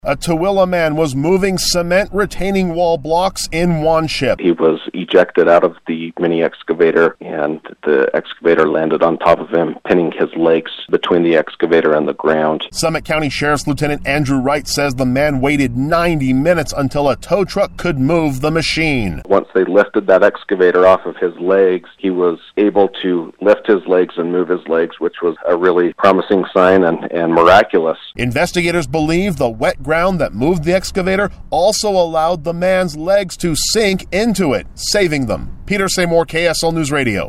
A Tooele man was moving cement retaining wall blocks in one ship. He was ejected out of the mini excavator, and the excavator landed on top of him, pinning his legs between the excavator and the ground. Summit County Sheriff's Lieutenant Andrew Wright says the man waited 90 minutes until a tow truck could move the machine. Once they lifted that excavator off of his legs, he was able to lift his legs and move his legs, which was a really promising sign and miraculous. Investigators believe the wet ground that moved the excavator also allowed the man's legs to sink into it, saving them. Peter Seymour, KSL News Radio.